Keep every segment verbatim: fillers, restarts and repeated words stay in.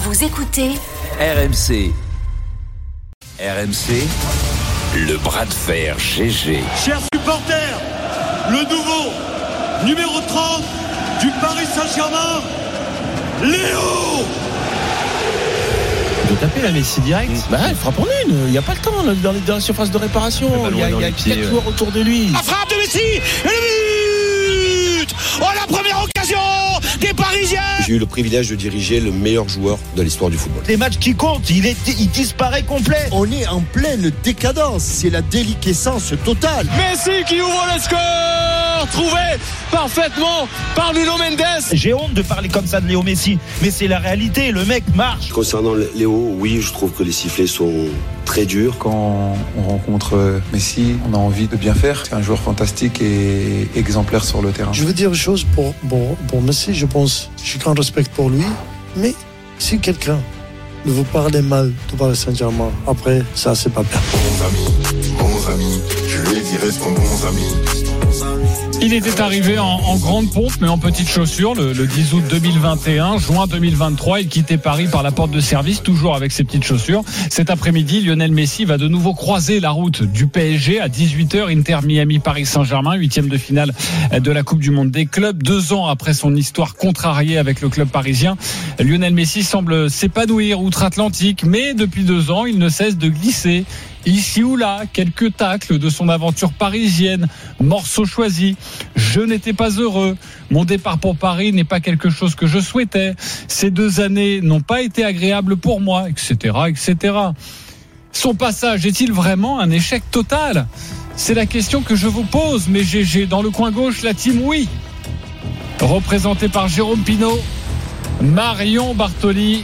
Vous écoutez R M C. R M C, le bras de fer G G. Chers supporters, le nouveau numéro trente du Paris Saint-Germain, Léo. De taper la Messi direct. Bah il frappe en une, il n'y a pas le temps dans, les, dans la surface de réparation. Il y a, il y a quatre joueurs autour de lui. La frappe de Messi et le but. Oh, la première occasion des Parisiens. J'ai eu le privilège de diriger le meilleur joueur de l'histoire du football. Les matchs qui comptent, il, est, il disparaît complet. On est en pleine décadence, c'est la déliquescence totale. Messi qui ouvre le score, trouvé parfaitement par Nuno Mendes. J'ai honte de parler comme ça de Léo Messi, mais c'est la réalité, le mec marche. Concernant Léo, oui, je trouve que les sifflets sont très durs. Quand on rencontre Messi, on a envie de bien faire. C'est un joueur fantastique et exemplaire sur le terrain. Je veux dire une chose pour, pour, pour Messi, je pense, j'ai grand respect pour lui, mais si quelqu'un ne vous parle mal de Paris Saint-Germain, après, ça, c'est pas bien. Bons amis, bons amis, je lui ai dit restons bons amis. Il était arrivé en, en grande pompe mais en petites chaussures le, le dix août deux mille vingt et un, juin deux mille vingt-trois, il quittait Paris par la porte de service, toujours avec ses petites chaussures. Cet après-midi, Lionel Messi va de nouveau croiser la route du P S G à dix-huit heures, Inter Miami Paris Saint-Germain, huitième de finale de la Coupe du Monde des clubs. Deux ans après son histoire contrariée avec le club parisien, Lionel Messi semble s'épanouir outre-Atlantique, mais depuis deux ans, il ne cesse de glisser. Ici ou là, quelques tacles de son aventure parisienne, morceau choisi. Je n'étais pas heureux. Mon départ pour Paris n'est pas quelque chose que je souhaitais. Ces deux années n'ont pas été agréables pour moi, et cetera, et cetera. Son passage est-il vraiment un échec total ? C'est la question que je vous pose, mais G G, dans le coin gauche, la team oui. Représentée par Jérôme Pinault, Marion Bartoli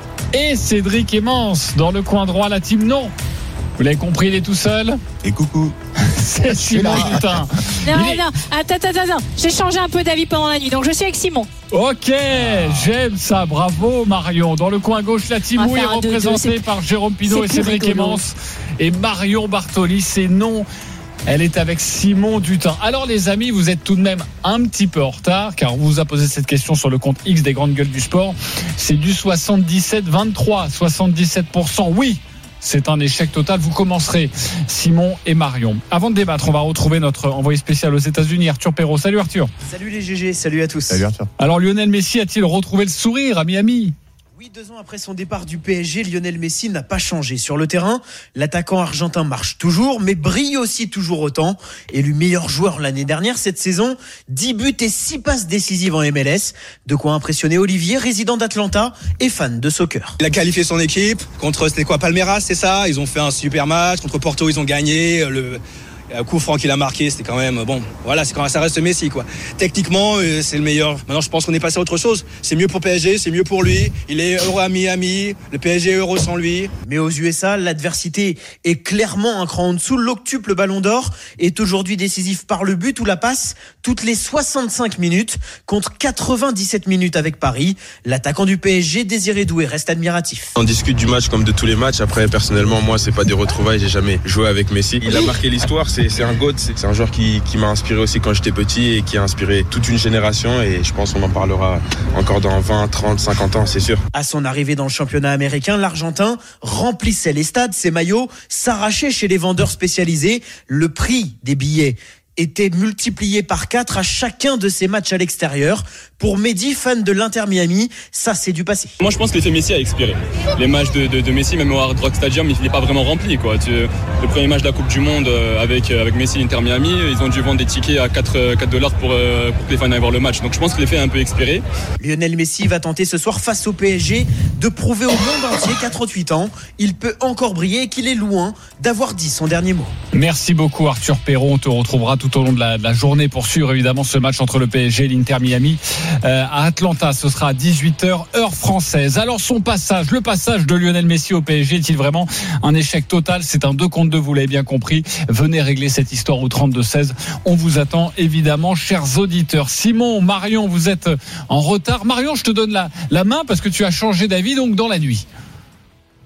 et Cédric Emmence. Dans le coin droit, la team non. Vous l'avez compris, il est tout seul. Et coucou. C'est Simon Dutin. Non, est... non, attends, attends, attends. J'ai changé un peu d'avis pendant la nuit, donc je suis avec Simon. Ok, j'aime ça, bravo Marion. Dans le coin gauche, la team oui, représentée deux, par Jérôme Pinault et Cédric Emmence. Et Marion Bartoli, c'est non. Elle est avec Simon Dutin. Alors les amis, vous êtes tout de même un petit peu en retard, car on vous a posé cette question sur le compte X des grandes gueules du sport. C'est du soixante-dix-sept vingt-trois, soixante-dix-sept pour cent oui. C'est un échec total. Vous commencerez, Simon et Marion. Avant de débattre, on va retrouver notre envoyé spécial aux États-Unis, Arthur Perrault. Salut Arthur. Salut les G G, salut à tous. Salut Arthur. Alors Lionel Messi a-t-il retrouvé le sourire à Miami ? Oui, deux ans après son départ du P S G, Lionel Messi n'a pas changé. Sur le terrain, l'attaquant argentin marche toujours, mais brille aussi toujours autant. Élu meilleur joueur l'année dernière, cette saison, dix buts et six passes décisives en M L S. De quoi impressionner Olivier, résident d'Atlanta et fan de soccer. Il a qualifié son équipe contre, c'était quoi, Palmeiras, c'est ça ? Ils ont fait un super match. Contre Porto, ils ont gagné. Le... Un coup franc qu'il a marqué, c'était quand même bon. Voilà, c'est quand même, ça reste Messi quoi. Techniquement, euh, c'est le meilleur. Maintenant, je pense qu'on est passé à autre chose. C'est mieux pour P S G, c'est mieux pour lui. Il est heureux à Miami. Le P S G est heureux sans lui. Mais aux U S A, l'adversité est clairement un cran en dessous. L'octuple Ballon d'Or est aujourd'hui décisif par le but ou la passe toutes les soixante-cinq minutes contre quatre-vingt-dix-sept minutes avec Paris. L'attaquant du P S G, Désiré Doué, reste admiratif. On discute du match comme de tous les matchs. Après, personnellement, moi, c'est pas des retrouvailles. J'ai jamais joué avec Messi. Il a marqué l'histoire. C'est, c'est un GOAT, c'est un joueur qui, qui m'a inspiré aussi quand j'étais petit et qui a inspiré toute une génération et je pense qu'on en parlera encore dans vingt, trente, cinquante ans, c'est sûr. À son arrivée dans le championnat américain, l'Argentin remplissait les stades, ses maillots s'arrachaient chez les vendeurs spécialisés. Le prix des billets était multiplié par quatre à chacun de ses matchs à l'extérieur. Pour Mehdi, fan de l'Inter Miami, ça c'est du passé. Moi je pense que l'effet Messi a expiré. Les matchs de, de, de Messi, même au Hard Rock Stadium, il n'est pas vraiment rempli quoi. Tu, le premier match de la Coupe du Monde avec, avec Messi et l'Inter Miami, ils ont dû vendre des tickets à quatre dollars pour, pour que les fans aillent voir le match. Donc je pense que l'effet a un peu expiré. Lionel Messi va tenter ce soir face au P S G de prouver au monde entier qu'à trente-huit ans, il peut encore briller et qu'il est loin d'avoir dit son dernier mot. Merci beaucoup Arthur Perrault. On te retrouvera tout au long de la, de la journée pour suivre évidemment ce match entre le P S G et l'Inter Miami. Euh, à Atlanta, ce sera à dix-huit heures heure française. Alors son passage, le passage de Lionel Messi au P S G est-il vraiment un échec total ? C'est un deux contre deux, vous l'avez bien compris. Venez régler cette histoire au trente-deux seize. On vous attend évidemment, chers auditeurs. Simon, Marion, vous êtes en retard. Marion, je te donne la, la main parce que tu as changé d'avis donc dans la nuit.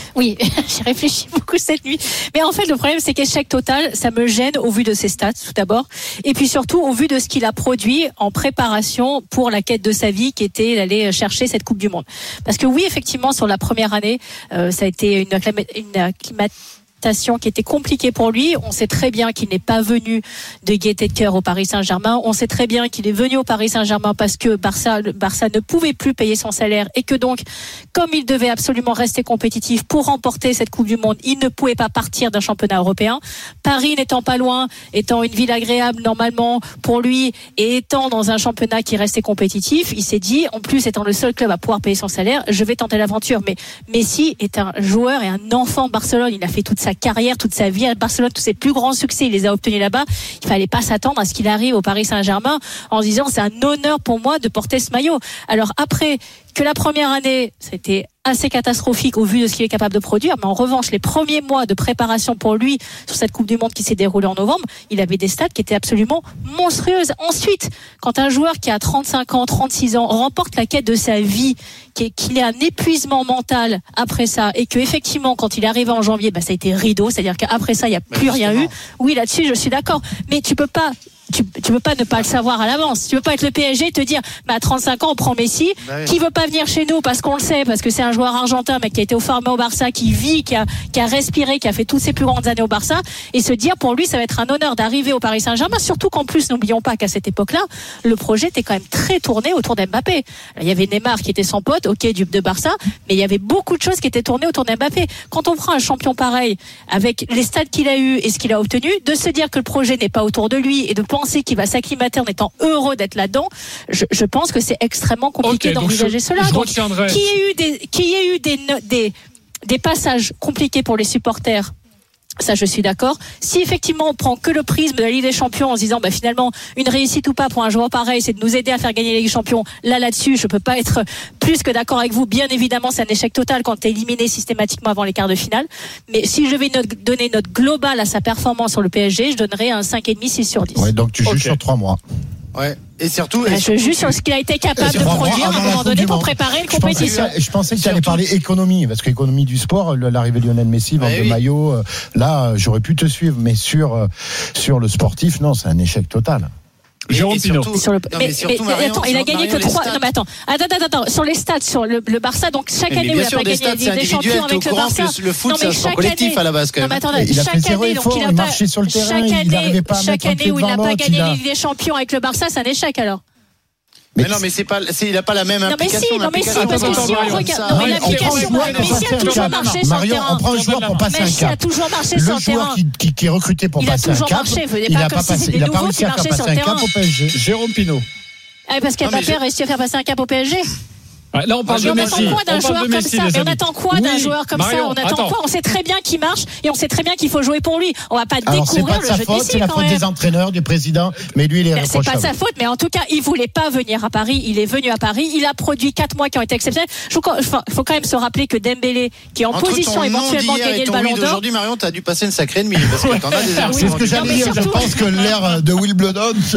Oui, j'ai réfléchi beaucoup cette nuit. Mais en fait, le problème, c'est qu'échec total, ça me gêne au vu de ses stats, tout d'abord. Et puis surtout, au vu de ce qu'il a produit en préparation pour la quête de sa vie, qui était d'aller chercher cette Coupe du Monde. Parce que oui, effectivement, sur la première année, euh, ça a été une, acclama- une acclimatation qui était compliquée pour lui. On sait très bien qu'il n'est pas venu de gaieté de cœur au Paris Saint-Germain. On sait très bien qu'il est venu au Paris Saint-Germain parce que Barça, le Barça ne pouvait plus payer son salaire et que donc, comme il devait absolument rester compétitif pour remporter cette Coupe du Monde, il ne pouvait pas partir d'un championnat européen. Paris n'étant pas loin, étant une ville agréable normalement pour lui et étant dans un championnat qui restait compétitif, il s'est dit, en plus étant le seul club à pouvoir payer son salaire, je vais tenter l'aventure. Mais Messi est un joueur et un enfant de Barcelone. Il a fait toute sa carrière, toute sa vie à Barcelone, tous ses plus grands succès, il les a obtenus là-bas. Il fallait pas s'attendre à ce qu'il arrive au Paris Saint-Germain en se disant c'est un honneur pour moi de porter ce maillot. Alors après que la première année, c'était assez catastrophique au vu de ce qu'il est capable de produire, mais en revanche, les premiers mois de préparation pour lui sur cette Coupe du Monde qui s'est déroulée en novembre, il avait des stats qui étaient absolument monstrueuses. Ensuite, quand un joueur qui a trente-cinq ans, trente-six ans remporte la quête de sa vie, qu'il ait un épuisement mental après ça, et que effectivement, quand il est arrivé en janvier, bah, ça a été rideau, c'est-à-dire qu'après ça, il n'y a plus rien eu. Oui, là-dessus, je suis d'accord, mais tu peux pas Tu, tu peux pas ne pas le savoir à l'avance. Tu peux pas être le P S G et te dire, bah, à trente-cinq ans, on prend Messi, bah oui. qui veut pas venir chez nous parce qu'on le sait, parce que c'est un joueur argentin, mais qui a été formé au Barça, qui vit, qui a, qui a respiré, qui a fait toutes ses plus grandes années au Barça, et se dire, pour lui, ça va être un honneur d'arriver au Paris Saint-Germain, surtout qu'en plus, n'oublions pas qu'à cette époque-là, le projet était quand même très tourné autour d'Mbappé. Il y avait Neymar qui était son pote, ok, du de Barça, mais il y avait beaucoup de choses qui étaient tournées autour d'Mbappé. Quand on prend un champion pareil, avec les stats qu'il a eu et ce qu'il a obtenu, de se dire que le projet n'est pas autour de lui et de penser qu'il va s'acclimater en étant heureux d'être là-dedans, je, je pense que c'est extrêmement compliqué okay, d'envisager je, cela. Je donc, qu'il y ait eu des, qu'il y ait eu des, des, des passages compliqués pour les supporters, ça je suis d'accord. Si effectivement on prend que le prisme de la Ligue des Champions en se disant bah finalement une réussite ou pas pour un joueur pareil c'est de nous aider à faire gagner la Ligue des Champions, là là-dessus je peux pas être plus que d'accord avec vous. Bien évidemment c'est un échec total quand tu es éliminé systématiquement avant les quarts de finale, mais si je vais note, donner une note globale à sa performance sur le P S G, je donnerais un cinq virgule cinq six sur dix. Ouais, donc tu juges okay. sur trois mois. Ouais. Et surtout, bah, et je surtout, juge sur ce qu'il a été capable de produire à un moment donné pour préparer une je compétition. Pensais, je pensais que tu allais parler économie, parce qu'économie du sport, l'arrivée de Lionel Messi, vente de oui. maillot, là, j'aurais pu te suivre, mais sur, sur le sportif, non, c'est un échec total. Jérôme Pinault. Sur le... non, mais, mais, surtout, mais Marion, attends, il a gagné Marion, que trois. Non, mais attends, attends, attends, attends. Sur les stats, sur le, le Barça, donc chaque mais année, mais il a pas gagné des, des champions avec le Barça. Que le foot, c'est un sport collectif à la base, quand même. Non, mais attendez, il a chaque année, donc il a pas. Chaque année, chaque année où il n'a pas gagné des champions avec le Barça, c'est un échec alors. Mais, mais non, mais c'est pas, c'est, il n'a pas la même implication. Non, mais si, non, mais si, parce que si on regarde, non, mais l'application, Messi a toujours marché sur le terrain. On prend un joueur pour passer un cap. Messi a toujours marché sur le terrain. Le joueur qui, qui est recruté pour passer un cap, il n'a pas passé, il n'a pas réussi à faire passer un cap au P S G. Jérôme Pinault. Parce qu'Mbappé a réussi à faire passer un cap au P S G. Là, on parle de Messi. On attend quoi d'un joueur comme ça? Mais on attend quoi d'un joueur comme ça? On attend quoi? On sait très bien qu'il marche et on sait très bien qu'il faut jouer pour lui. On va pas découvrir le jeu de Messi quand même. C'est la faute des entraîneurs, du président, mais lui il est réprochable. C'est pas sa faute, mais en tout cas, il voulait pas venir à Paris. Il est venu à Paris. Il a produit quatre mois qui ont été exceptionnels. Il faut quand même se rappeler que Dembélé, qui est en position éventuellement de gagner le Ballon d'Or. Aujourd'hui, Marion, t'as dû passer une sacrée nuit parce que t'en as des arguments. C'est ce que j'allais dire. Je pense que l'ère de Will Bloodon se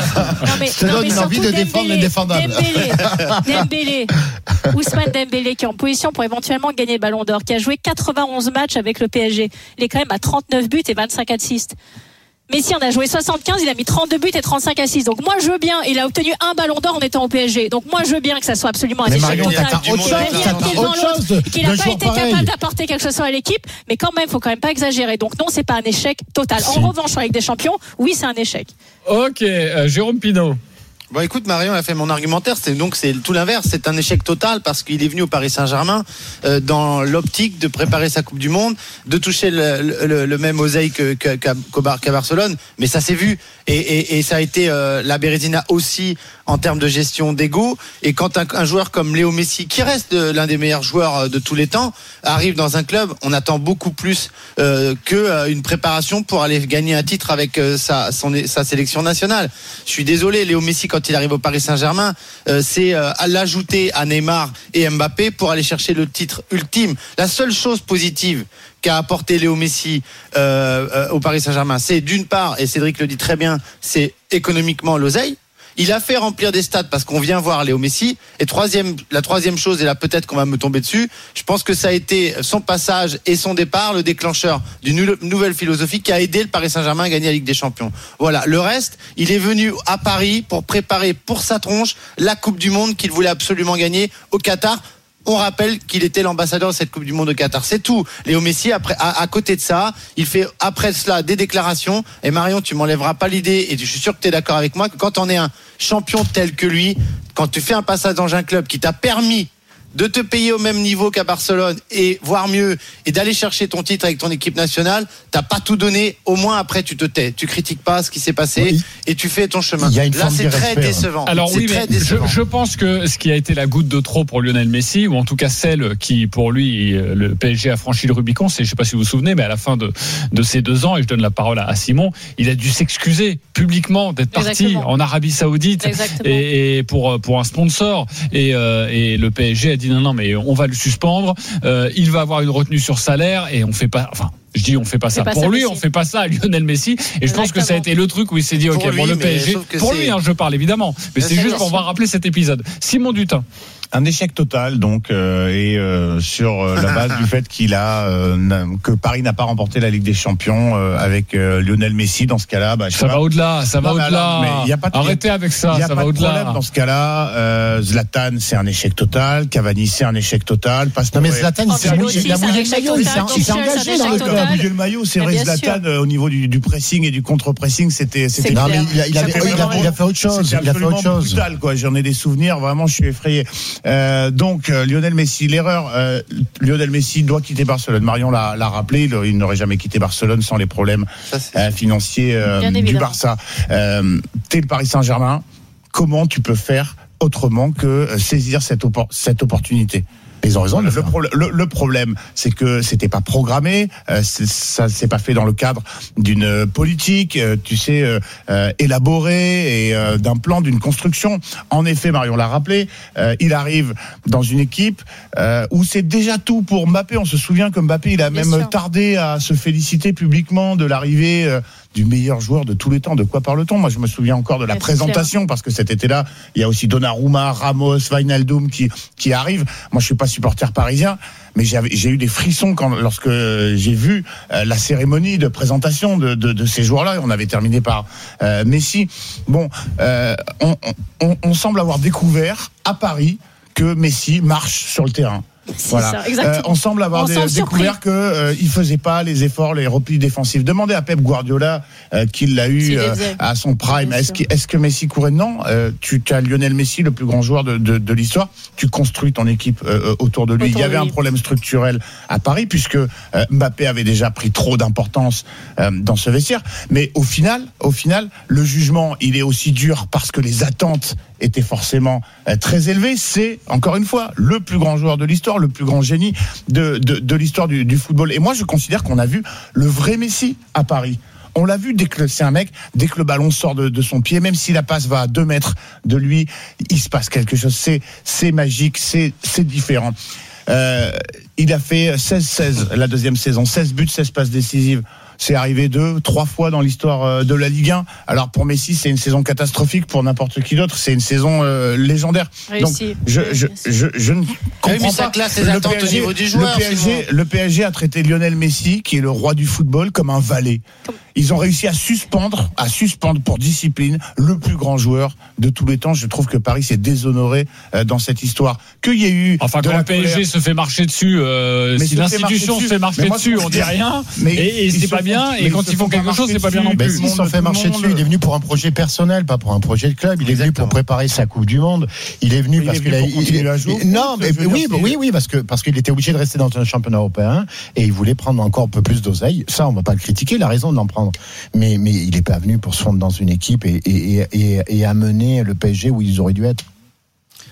donne une envie de défendre l'indéfendable. Dembélé, Ousmane Dembélé qui est en position pour éventuellement gagner le Ballon d'Or, qui a joué quatre-vingt-onze matchs avec le P S G. Il est quand même à trente-neuf buts et vingt-cinq assists. Messi en a joué soixante-quinze, il a mis trente-deux buts et trente-cinq assists. Donc moi je veux bien, il a obtenu un Ballon d'Or en étant au P S G. Donc moi je veux bien que ça soit absolument un échec total. Qu'il n'a pas été capable d'apporter quelque chose à l'équipe, mais quand même, il faut quand même pas exagérer. Donc non, c'est pas un échec total. En revanche, avec des champions, oui, c'est un échec. Ok, euh, Jérôme Pinault. Bon, écoute, Marion a fait mon argumentaire. C'est donc c'est tout l'inverse. C'est un échec total parce qu'il est venu au Paris Saint-Germain euh, dans l'optique de préparer sa Coupe du Monde, de toucher le, le, le même oseille que, que, qu'à, qu'à Barcelone. Mais ça s'est vu et, et, et ça a été euh, la Bérésina aussi en termes de gestion d'ego. Et quand un, un joueur comme Léo Messi, qui reste de, l'un des meilleurs joueurs de tous les temps, arrive dans un club, on attend beaucoup plus euh, que euh, une préparation pour aller gagner un titre avec euh, sa, son, sa sélection nationale. Je suis désolé, Léo Messi, quand il arrive au Paris Saint-Germain, euh, c'est euh, à l'ajouter à Neymar et Mbappé pour aller chercher le titre ultime. La seule chose positive qu'a apporté Léo Messi euh, euh, au Paris Saint-Germain, c'est d'une part, et Cédric le dit très bien, c'est économiquement l'oseille. Il a fait remplir des stades parce qu'on vient voir Léo Messi. Et troisième, la troisième chose, et là peut-être qu'on va me tomber dessus, je pense que ça a été son passage et son départ, le déclencheur d'une nouvelle philosophie qui a aidé le Paris Saint-Germain à gagner la Ligue des Champions. Voilà. Le reste, il est venu à Paris pour préparer pour sa tronche la Coupe du Monde qu'il voulait absolument gagner au Qatar. On rappelle qu'il était l'ambassadeur de cette Coupe du Monde au Qatar. C'est tout. Léo Messi, après, à, à côté de ça, il fait après cela des déclarations. Et Marion, tu m'enlèveras pas l'idée, et je suis sûr que tu es d'accord avec moi, que quand on est un champion tel que lui, quand tu fais un passage dans un club qui t'a permis de te payer au même niveau qu'à Barcelone et voire mieux, et d'aller chercher ton titre avec ton équipe nationale, t'as pas tout donné, au moins après tu te tais, tu critiques pas ce qui s'est passé, oui, et tu fais ton chemin. Là c'est très décevant. Alors c'est oui, très mais décevant. Je, je pense que ce qui a été la goutte de trop pour Lionel Messi, ou en tout cas celle qui pour lui le P S G a franchi le Rubicon, c'est, je sais pas si vous vous souvenez, mais à la fin de, de ces deux ans, et je donne la parole à, à Simon, il a dû s'excuser publiquement d'être parti Exactement. en Arabie Saoudite et, et pour pour un sponsor, et, euh, et le P S G a dit non non mais on va le suspendre, euh, il va avoir une retenue sur salaire, et on fait pas, enfin je dis on fait pas ça pas pour ça lui, Messi. On fait pas ça à Lionel Messi, et Exactement. Je pense que ça a été le truc où il s'est dit ok, pour, lui, pour le P S G, pour lui hein, je parle évidemment, mais c'est, c'est juste pour rappeler cet épisode. Simon Dutin. Un échec total, donc, euh, et euh, sur euh, la base du fait qu'il a euh, que Paris n'a pas remporté la Ligue des Champions euh, avec euh, Lionel Messi. Dans ce cas-là, bah, je ça va pas. au-delà, ça non, va au-delà. Mais y a pas de, Arrêtez avec ça, y a ça pas va de au-delà. Problème dans ce cas-là, euh, Zlatan, c'est un échec total. Cavani, c'est un échec total. Parce non mais Zlatan, il s'est mouillé le maillot, il s'est engagé dans le club. Il a mouillé le maillot, c'est vrai. Zlatan, au niveau du, du pressing et du contre-pressing, c'était, c'était. Non mais il a, il a, il a, il a fait autre chose. Il a fait autre chose. Brutal, quoi. J'en ai des souvenirs. Vraiment, je suis effrayé. Euh, donc. Donc Lionel Messi, l'erreur, euh, Lionel Messi doit quitter Barcelone. Marion l'a, l'a rappelé, il, il n'aurait jamais quitté Barcelone sans les problèmes euh, financiers euh, du Barça. Euh, t'es le Paris Saint-Germain, comment tu peux faire autrement que saisir cette, oppor- cette opportunité ? Ils ont raison. Le, pro- le, le problème, c'est que c'était pas programmé, euh, c'est, ça s'est pas fait dans le cadre d'une politique, euh, tu sais, euh, euh, élaborée et euh, d'un plan, d'une construction. En effet, Marion l'a rappelé, euh, il arrive dans une équipe euh, où c'est déjà tout pour Mbappé. On se souvient que Mbappé, il a Bien même sûr. tardé à se féliciter publiquement de l'arrivée euh, du meilleur joueur de tous les temps. De quoi parle-t-on ? Moi, je me souviens encore de la ouais, présentation, parce que cet été-là, il y a aussi Donnarumma, Ramos, Wijnaldum qui qui arrivent. Moi, je suis pas supporter parisien, mais j'avais, j'ai eu des frissons quand, lorsque j'ai vu euh, la cérémonie de présentation de, de, de ces joueurs-là. On avait terminé par euh, Messi. Bon, euh, on, on, on semble avoir découvert à Paris que Messi marche sur le terrain. C'est voilà. ça, euh, on semble avoir on dé- découvert qu'il euh, ne faisait pas les efforts, les replis défensifs. Demandez à Pep Guardiola euh, qu'il l'a eu euh, à son prime. Est-ce que, est-ce que Messi courait ? Non. Euh, tu as Lionel Messi, le plus grand joueur de, de, de l'histoire. Tu construis ton équipe euh, autour de lui. Autour Il y avait un problème structurel à Paris, puisque euh, Mbappé avait déjà pris trop d'importance euh, dans ce vestiaire. Mais au final, au final, le jugement, il est aussi dur parce que les attentes étaient forcément euh, très élevées. C'est, encore une fois, le plus grand joueur de l'histoire, le plus grand génie de, de, de l'histoire du, du football. Et moi, je considère qu'on a vu le vrai Messi à Paris. On l'a vu dès que c'est un mec, dès que le ballon sort de, de son pied, même si la passe va à deux mètres de lui, il se passe quelque chose. C'est, c'est magique, c'est, c'est différent. Euh, il a fait seize seize la deuxième saison, seize buts, seize passes décisives. C'est arrivé deux, trois fois dans l'histoire de la Ligue un. Alors pour Messi, c'est une saison catastrophique. Pour n'importe qui d'autre, c'est une saison euh, légendaire. Réussi. Donc je, je, je, je ne comprends pas. Classe les attentes au niveau du joueur, le, P S G, le P S G a traité Lionel Messi, qui est le roi du football, comme un valet. Ils ont réussi à suspendre, à suspendre pour discipline le plus grand joueur de tous les temps. Je trouve que Paris s'est déshonoré euh, dans cette histoire. Qu'il y ait eu. Enfin, de quand la le P S G colère. se fait marcher dessus, euh, si l'institution se fait marcher dessus, on dit rien. Mais et, et c'est pas bien. Et quand ils font quelque chose, c'est pas bien non plus. Mais s'ils se sont fait marcher dessus, il est venu pour un projet personnel, pas pour un projet de club. Il est venu pour préparer sa Coupe du Monde. Il est venu parce qu'il a. Non, mais oui, oui, oui, parce que parce qu'il était obligé de rester dans un championnat européen et il voulait prendre encore un peu plus d'oseille. Ça, on va pas le critiquer. Il a raison d'en prendre. Mais mais il n'est pas venu pour se fondre dans une équipe et, et, et, et amener le P S G où ils auraient dû être.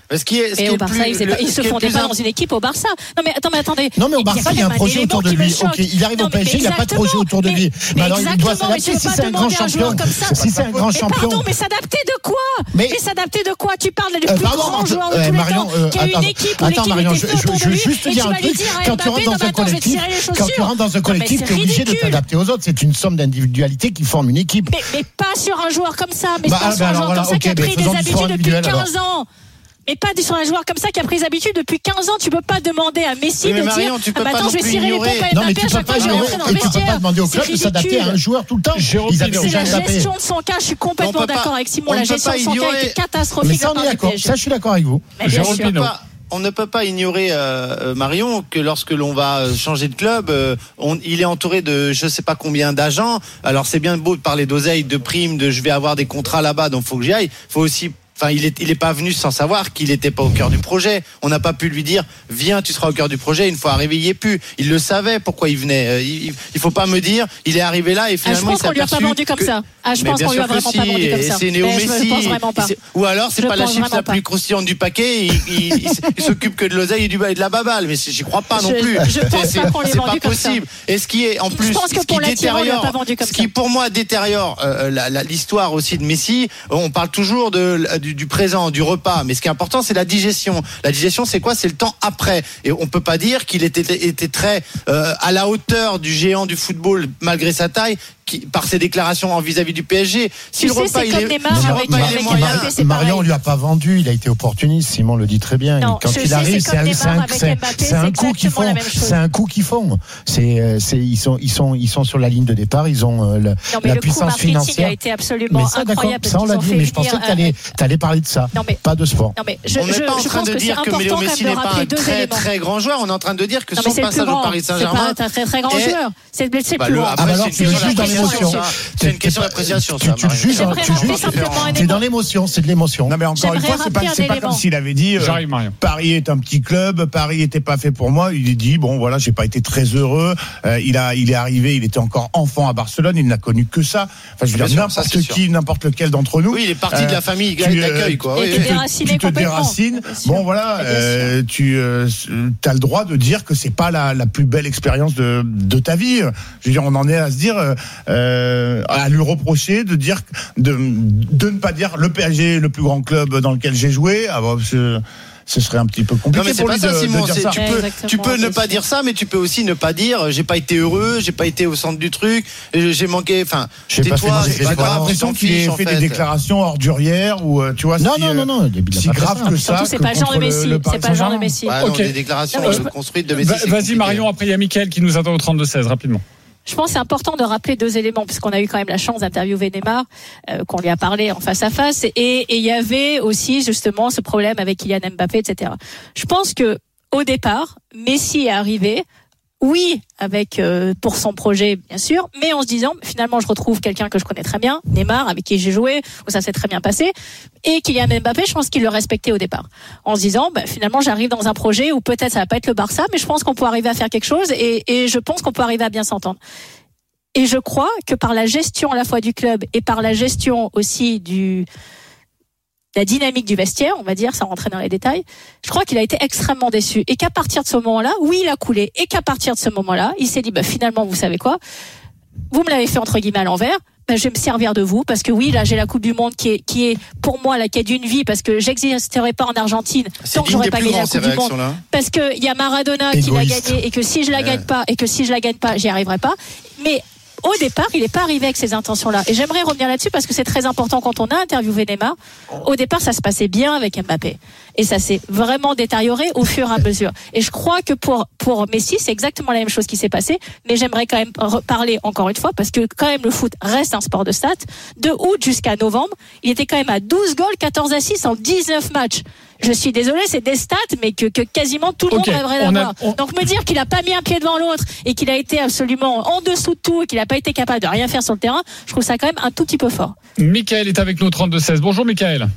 Ce qui est, ce et qui au est Barça, plus, ils, le, ils se fondaient pas un... dans une équipe au Barça. Non mais attends, mais attendez. Non mais au Barça, il y a un projet autour de lui. Ok, il arrive au P S G, il n'y a pas de projet autour de lui. Mais alors il doit s'adapter si c'est un grand champion. Si c'est un grand champion. Pardon, mais s'adapter de quoi? Mais s'adapter de quoi? Tu parles du plus grand joueur de tous les temps, qui a une équipe où l'équipe était faite autour de lui, et tu vas lui dire à Mbappé, non mais attends, je vais tirer les chaussures. Quand tu rentres dans un collectif, tu es obligé de t'adapter aux autres. C'est une somme d'individualité qui forme une équipe. Mais pas sur un joueur comme ça, mais pas sur un joueur comme ça qui a pris des habitudes depuis quinze ans. Mais pas sur un joueur comme ça qui a pris l'habitude depuis quinze ans. Tu peux pas demander à Messi oui, de Marion, dire ah bah attends je vais cirer les pompes à non, mais Mbappé tu à chaque fois que je vais rentrer dans le vestiaire. Tu peux pas demander au club de s'adapter à un joueur tout le temps. Ils avaient déjà la gestion de son cas. Je suis complètement d'accord avec Simon. La gestion de son cas était catastrophique. Mais ça on est d'accord. Ça je suis d'accord avec vous. Jérôme Pinault. On ne peut pas ignorer euh, Marion que lorsque l'on va changer de club, euh, on, il est entouré de je sais pas combien d'agents. Alors c'est bien beau de parler d'oseille, de primes, de je vais avoir des contrats là-bas, donc faut que j'y aille. Faut aussi Enfin, il est, il est pas venu sans savoir qu'il n'était pas au cœur du projet. On n'a pas pu lui dire, viens, tu seras au cœur du projet. Une fois arrivé, il n'y est plus. Il le savait pourquoi il venait. Il, il faut pas me dire, il est arrivé là et finalement ah, je pense il s'est aperçu qu'on lui a pas vendu comme que... ça. Ah, je mais pense qu'on lui a vraiment si, pas vendu comme ça. C'est Néo Messi. Je pense vraiment pas. Ou alors, c'est je pas la chips la pas. plus croustillante du paquet. Il, il, il, il s'occupe que de l'oseille et, du, et de la baballe. Mais j'y crois pas non je, plus. Je pense pas qu'on lui ait vendu comme ça. C'est pas possible. Et ce qui est en plus, je pense que ce pour qui détériore, ce qui pour moi détériore l'histoire aussi de Messi. On parle toujours de du présent, du repas, mais ce qui est important, c'est la digestion. La digestion, c'est quoi? C'est le temps après. Et on peut pas dire qu'il était, était très euh, à la hauteur du géant du football malgré sa taille. Qui, par ses déclarations en vis-à-si du P S G, si le repas il est, Marion, on lui a pas vendu, il a été opportuniste. Simon le dit très bien. Non, quand il arrive, c'est un, c'est un, c'est, c'est un coup qu'ils font. C'est un coup qu'ils font. C'est, c'est, ils sont, ils sont, ils sont sur la ligne de départ. Ils ont euh, la, non, mais la le puissance coup financière. A été absolument mais ça, incroyable. Ça, on l'a dit. Mais je pensais que t'allais, t'allais parler de ça. Non, mais, pas de sport. Non, mais je, on n'est pas en je train pense de que dire que Léo Messi n'est pas un très très grand joueur. On est en train de dire que son passage au Paris Saint-Germain. C'est pas un très très grand joueur. C'est le plus grand. Ah, alors tu le juges dans l'émotion. C'est une question d'appréciation. Tu, tu le juges, c'est dans l'émotion, c'est de l'émotion. Non mais encore une fois, c'est pas, c'est pas comme s'il avait dit. Euh, Paris est un petit club, Paris était pas fait pour moi. Il dit bon voilà, j'ai pas été très heureux. Euh, il a, il est arrivé, il était encore enfant à Barcelone, il n'a connu que ça. Enfin, je veux dire n'importe qui, n'importe lequel d'entre nous. Oui, il est parti euh, de la famille, il gagne d'accueil quoi. Et déraciné complètement. Tu te déracines. Bon voilà, euh, tu euh, as le droit de dire que c'est pas la, la plus belle expérience de, de ta vie. Je veux dire, on en est à se dire. Euh, à lui reprocher de dire de, de ne pas dire le P S G est le plus grand club dans lequel j'ai joué. Ah bon, ce, ce serait un petit peu compliqué. Non mais c'est pour pas lui ça, de, Simon. de dire ça. Tu peux, tu peux ne pas dire ça, mais tu peux aussi ne pas dire j'ai pas été heureux, j'ai pas été au centre du truc, j'ai manqué. Enfin, tais-toi. J'ai pas, pas l'impression qu'il ait fait, fait des déclarations ordurières ou tu vois. Non si, non non non. Si grave que ça. Surtout c'est pas le genre de Messi. C'est pas le genre de Messi. Des déclarations construites de Messi. Vas-y Marion. Après il y a Mickaël qui nous attend au trente-deux seize rapidement. Je pense que c'est important de rappeler deux éléments, puisqu'on a eu quand même la chance d'interviewer Neymar, euh, qu'on lui a parlé en face à face, et il y avait aussi justement ce problème avec Kylian Mbappé, et cetera. Je pense que au départ, Messi est arrivé, oui, avec euh, pour son projet bien sûr, mais en se disant finalement je retrouve quelqu'un que je connais très bien, Neymar, avec qui j'ai joué, où ça s'est très bien passé, et Kylian Mbappé, je pense qu'il le respectait au départ, en se disant bah, finalement j'arrive dans un projet où peut-être ça va pas être le Barça, mais je pense qu'on peut arriver à faire quelque chose, et, et je pense qu'on peut arriver à bien s'entendre. Et je crois que par la gestion à la fois du club et par la gestion aussi du la dynamique du vestiaire, on va dire, sans rentrer dans les détails, je crois qu'il a été extrêmement déçu. Et qu'à partir de ce moment-là, oui, il a coulé. Et qu'à partir de ce moment-là, il s'est dit, bah, finalement, vous savez quoi? Vous me l'avez fait entre guillemets à l'envers. Ben, je vais me servir de vous parce que oui, là, j'ai la Coupe du Monde qui est, qui est pour moi la quête d'une vie parce que j'existerai pas en Argentine tant que j'aurais pas gagné la Coupe du Monde. Là. Parce que il y a Maradona Égoïste. Qui l'a gagné et que si je la ouais. gagne pas et que si je la gagne pas, j'y arriverai pas. Mais au départ, il n'est pas arrivé avec ces intentions-là. Et j'aimerais revenir là-dessus parce que c'est très important quand on a interviewé Neymar. Au départ, ça se passait bien avec Mbappé. Et ça s'est vraiment détérioré au fur et à mesure. Et je crois que pour, pour Messi, c'est exactement la même chose qui s'est passée. Mais j'aimerais quand même reparler encore une fois parce que quand même le foot reste un sport de stats. De août jusqu'à novembre, il était quand même à douze goals, quatorze assists en dix-neuf matchs. Je suis désolé, c'est des stats, mais que, que quasiment tout le okay, monde rêverait d'avoir. On... Donc me dire qu'il n'a pas mis un pied devant l'autre et qu'il a été absolument en dessous de tout et qu'il n'a pas été capable de rien faire sur le terrain, je trouve ça quand même un tout petit peu fort. Mickaël est avec nous au trente-deux seize. Bonjour Mickaël.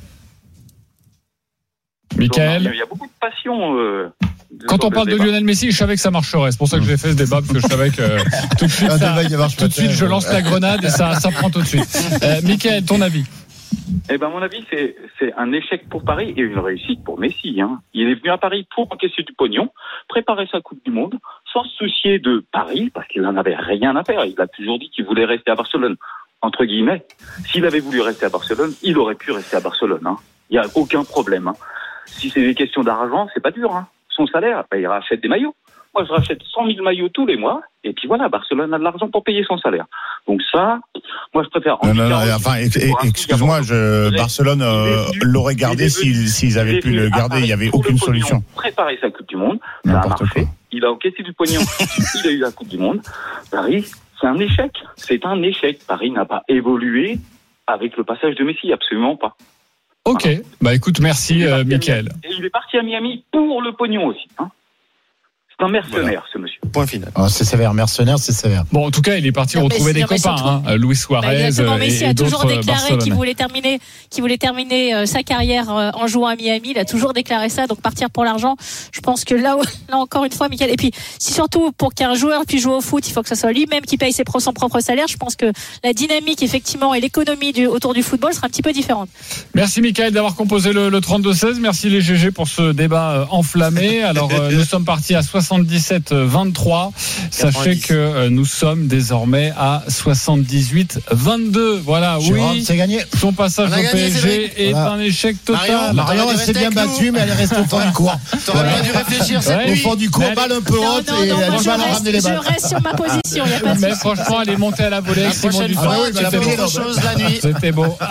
Mickaël. Il y a beaucoup de passion. Euh, Quand on parle de Lionel Messi, je savais que ça marcherait. C'est pour ça que j'ai fait ce débat, parce que je savais que euh, tout de suite, ça, tout de suite je lance la grenade et ça, ça prend tout de suite. Euh, Mickaël, ton avis? Eh ben, à mon avis, c'est, c'est un échec pour Paris et une réussite pour Messi, hein. Il est venu à Paris pour encaisser du pognon, préparer sa Coupe du Monde, sans se soucier de Paris, parce qu'il n'en avait rien à faire. Il a toujours dit qu'il voulait rester à Barcelone. Entre guillemets. S'il avait voulu rester à Barcelone, il aurait pu rester à Barcelone, hein. Il n'y a aucun problème, hein. Si c'est des questions d'argent, c'est pas dur, hein. Son salaire, ben, il rachète des maillots. Moi, je rachète cent mille maillots tous les mois, et puis voilà, Barcelone a de l'argent pour payer son salaire. Donc ça, moi, je préfère... Non, non, non, enfin, excuse-moi, je, Barcelone euh, l'aurait gardé s'ils, s'ils avaient pu le garder, il n'y avait aucune solution. Préparer sa Coupe du Monde, ça a marché, il a encaissé du pognon, il a eu la Coupe du Monde. Paris, c'est un échec, c'est un échec. Paris n'a pas évolué avec le passage de Messi, absolument pas. Ok, voilà. Bah écoute, merci euh, Mickaël. Et il est parti à Miami pour le pognon aussi, hein. C'est un mercenaire, voilà. Ce monsieur. Point final. Oh, c'est sévère, mercenaire, c'est sévère. Bon, en tout cas, il est parti non, retrouver des copains, hein, Luis Suarez bah, et, Messi et a toujours déclaré Barcelone. qu'il voulait terminer, qu'il voulait terminer euh, sa carrière euh, en jouant à Miami. Il a toujours déclaré ça. Donc partir pour l'argent, je pense que là, là encore une fois, Mickaël. Et puis, si surtout pour qu'un joueur puisse jouer au foot, il faut que ce soit lui-même qui paye ses, son propre salaire. Je pense que la dynamique, effectivement, et l'économie du, autour du football sera un petit peu différente. Merci Mickaël d'avoir composé le, le trente-deux seize. Merci les G G pour ce débat euh, enflammé. Alors, euh, nous sommes partis à soixante-dix-sept vingt-trois. Sachez que euh, nous sommes désormais à soixante-dix-huit vingt-deux. Voilà, Jérôme, oui. C'est gagné. Son passage au P S G est voilà. un échec total. Marion, Marion elle s'est bien battue, mais elle reste au fond du cours. T'aurais voilà. pas dû réfléchir cette nuit. Au fond du cours, balle un peu haute non, non, et non, elle va ramener les balles. Je reste sur ma position. Y a pas de mais franchement, elle est montée à la volée. La prochaine fois, tu vas faire autre chose la nuit. C'était beau.